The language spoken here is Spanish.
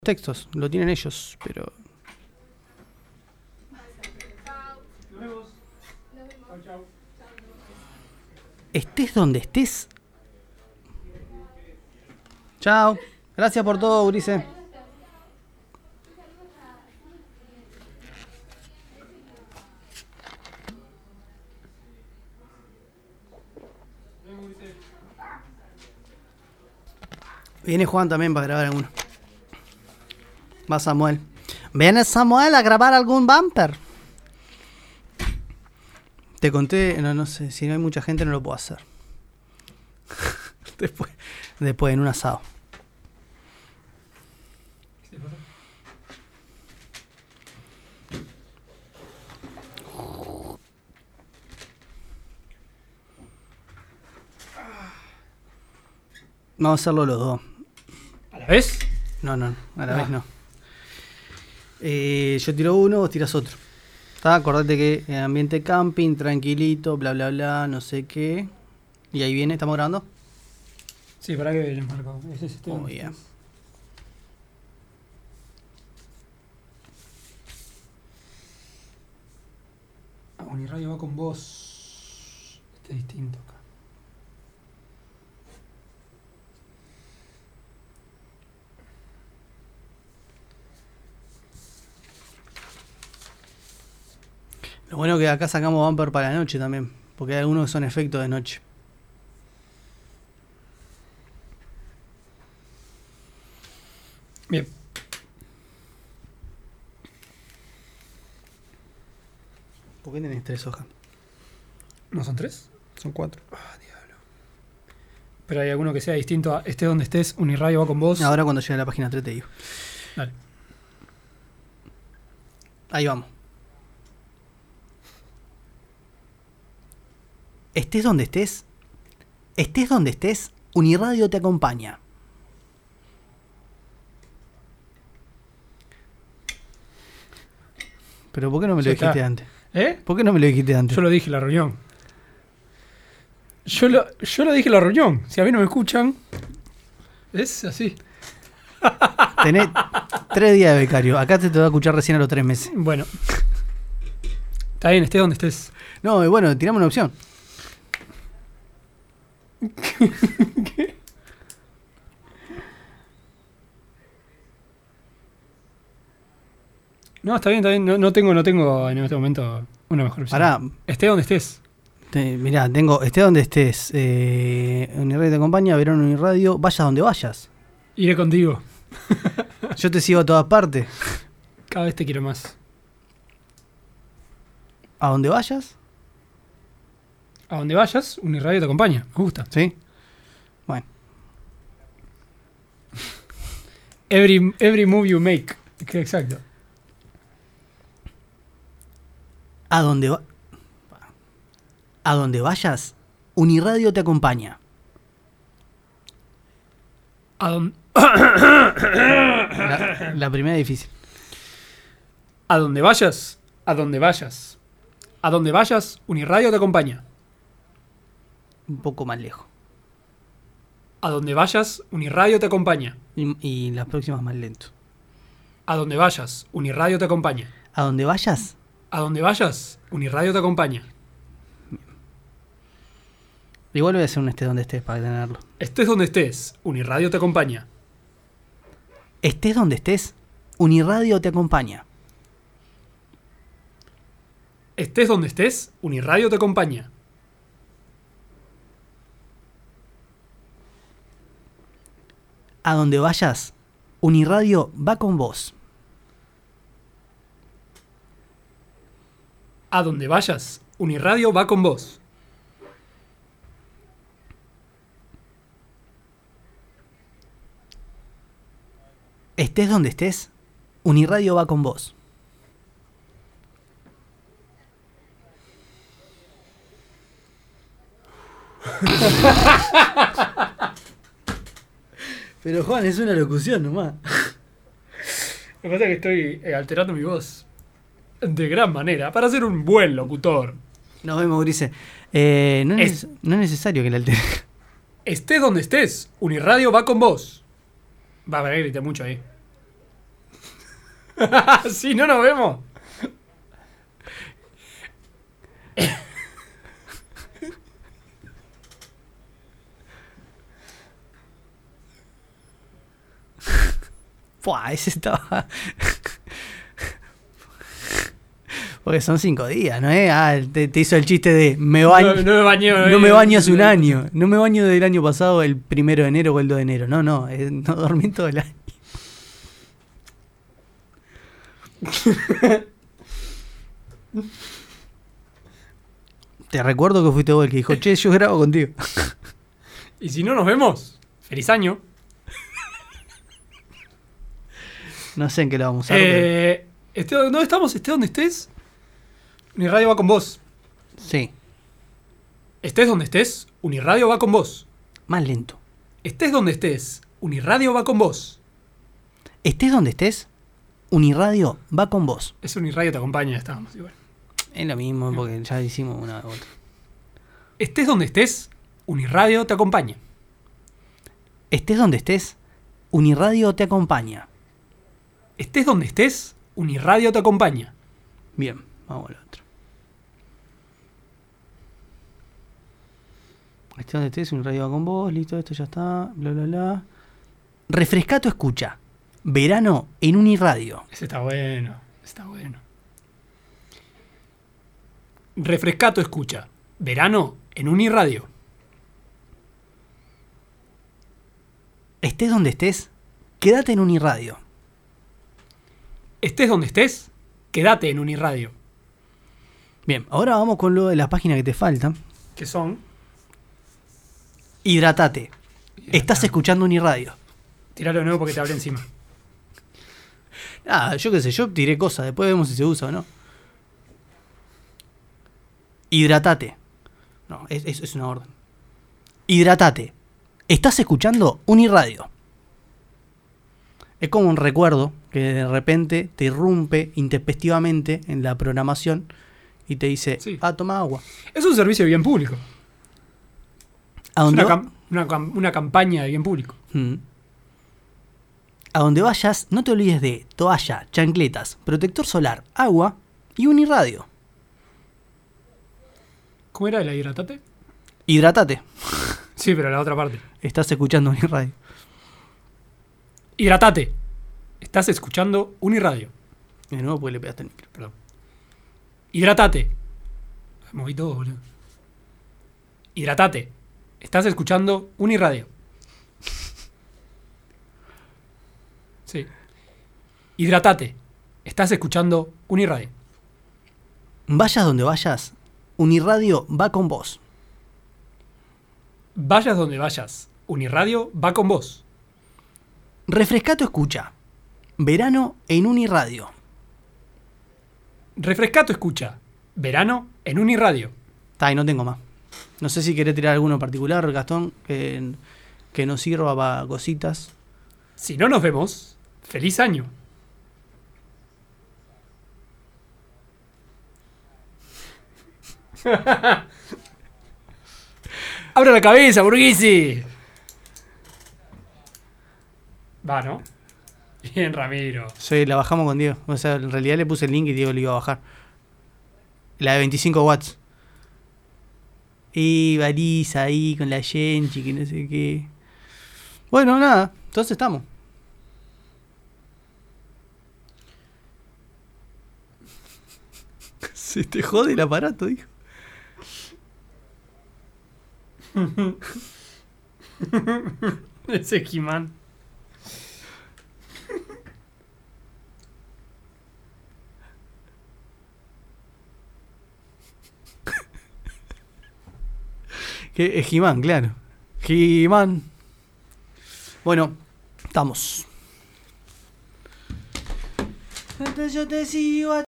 textos, lo tienen ellos, pero... Nos vemos. Chau. Estés donde estés. Chao. Gracias por todo, Ulises. Viene Juan también para grabar alguno. Va Samuel. ¿Viene Samuel a grabar algún bumper? Te conté, no sé, si no hay mucha gente no lo puedo hacer. Después en un asado. ¿Qué te pasa? Vamos a hacerlo los dos. ¿A la vez? No, a la vez no. Yo tiro uno, vos tiras otro. Acordate que ambiente camping, tranquilito, bla bla bla, no sé qué. Y ahí viene, ¿estamos grabando? Sí, para que les marco. Ese es este. Oh, yeah. Uniradio va con vos. Este es distinto acá. Lo bueno que acá sacamos bumper para la noche también, porque hay algunos que son efectos de noche. Bien. ¿Por qué tenés 3 hojas? ¿No son 3? Son 4. Ah, diablo. Pero hay alguno que sea distinto a estés donde estés, Uniradio va con vos. Ahora cuando llegue a la página 3 te digo. Dale. Ahí vamos. Estés donde estés, Uniradio te acompaña. Pero ¿por qué no me lo Ya dijiste está. antes? ¿Eh? ¿Por qué no me lo dijiste antes? Yo lo dije en la reunión. Yo lo dije en la reunión. Si a mí no me escuchan, es así. Tenés 3 días de becario. Acá te va a escuchar recién a los 3 meses. Bueno. Está bien, estés donde estés. No, bueno, tirame una opción. ¿Qué? No, está bien. No tengo en este momento una mejor opción. Pará. Estés donde estés. Mirá, tengo, estés donde estés. Uniradio te acompaña, Verón Uniradio, vayas donde vayas. Iré contigo. Yo te sigo a todas partes. Cada vez te quiero más. ¿A donde vayas? A donde vayas, Uniradio te acompaña. Me gusta. ¿Sí? Bueno. Every move you make. Exacto. A donde vayas, Uniradio te acompaña. A donde... La primera es difícil. A donde vayas, Uniradio te acompaña. Un poco más lejos. A donde vayas, Uniradio te acompaña. Y las próximas más lento. A donde vayas, Uniradio te acompaña. A donde vayas, Uniradio te acompaña. igual voy a hacer un estés donde estés para tenerlo. Estés donde estés, Uniradio te acompaña. Estés donde estés, Uniradio te acompaña. Estés donde estés, Uniradio te acompaña. A donde vayas, Uniradio va con vos. A donde vayas, Uniradio va con vos. Estés donde estés, Uniradio va con vos. Pero Juan, es una locución nomás. Lo que pasa es que estoy alterando mi voz de gran manera para ser un buen locutor. Nos vemos, Ulises. No es necesario que la altere. Estés donde estés, Uniradio va con vos. Va a haber que gritar mucho ahí. Si no nos vemos. Buah, ese estaba. Porque son 5 días, ¿no? Te hizo el chiste de me baño. No me baño. No me baño hace un año. No me baño del año pasado, el 1 de enero o el 2 de enero. No, no dormí todo el año. Te recuerdo que fuiste vos el que dijo, che, yo grabo contigo. Y si no nos vemos, feliz año. No sé en qué lo vamos a usar. ¿Dónde estamos? Estés donde estés. Uniradio va con vos. Sí, Estés donde estés, Uniradio va con vos. más lento. Estés donde estés, Uniradio va con vos. Estés donde estés, Uniradio va con vos. Es Uniradio te acompaña, estábamos igual. Es lo mismo porque ya hicimos una otra. Estés donde estés, Uniradio te acompaña. Estés donde estés, Uniradio te acompaña. Estés donde estés, Uniradio te acompaña. Bien, vamos a la otra. Estés donde estés, Uniradio va con vos. Listo, esto ya está. Bla, bla, bla. Refresca tu escucha. Verano en Uniradio. Ese está bueno, está bueno. Refresca tu escucha. Verano en Uniradio. Estés donde estés, quédate en Uniradio. Estés donde estés, quédate en Uniradio. Bien, ahora vamos con lo de las páginas que te faltan. ¿Qué son? Hidratate. Estás escuchando Uniradio. Tiralo de nuevo porque te hablé encima. Ah, yo qué sé, yo tiré cosas, después vemos si se usa o no. Hidratate. No, es una orden. Hidratate. Estás escuchando Uniradio. Es como un recuerdo que de repente te irrumpe intempestivamente en la programación y te dice, Sí. Toma agua. Es un servicio de bien público. ¿A Es dónde, una campaña de bien público. A donde vayas, no te olvides de toalla, chancletas, protector solar, agua y Uniradio. ¿Cómo era la hidratate? Hidratate. Sí, pero la otra parte. Estás escuchando Uniradio. Hidratate. Estás escuchando Uniradio. De nuevo porque le pegaste el micro. Perdón. Hidratate. Moví todo, boludo. Hidratate. Estás escuchando Uniradio. Sí. Hidratate. Estás escuchando Uniradio. Vayas donde vayas, Uniradio va con vos. Vayas donde vayas, Uniradio va con vos. Refresca tu escucha. Verano en Uniradio. Refresca tu escucha. Verano en Uniradio. Y no tengo más. No sé si querés tirar alguno en particular, Gastón, que nos sirva para cositas. Si no nos vemos, feliz año. ¡Abra la cabeza, burguesi! Va, ¿no? Bien, Ramiro. Sí, la bajamos con Diego. O sea, en realidad le puse el link y Diego le iba a bajar. La de 25 watts. Y baliza ahí con la Genchi, que no sé qué. Bueno, nada. Entonces estamos. Se te jode el aparato, dijo. Ese He-Man. Que es He-Man, claro. He-Man. Bueno, estamos. Yo te sigo a